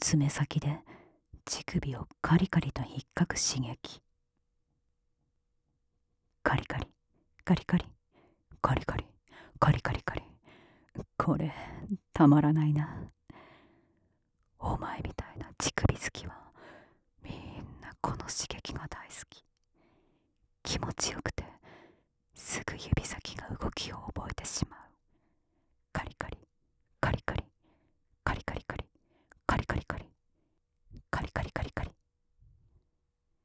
爪先で乳首をカリカリと引っかく刺激。カリカリカリカリカリカリカリカリカリ。これたまらないな。お前みたいな乳首好きはみんなこの刺激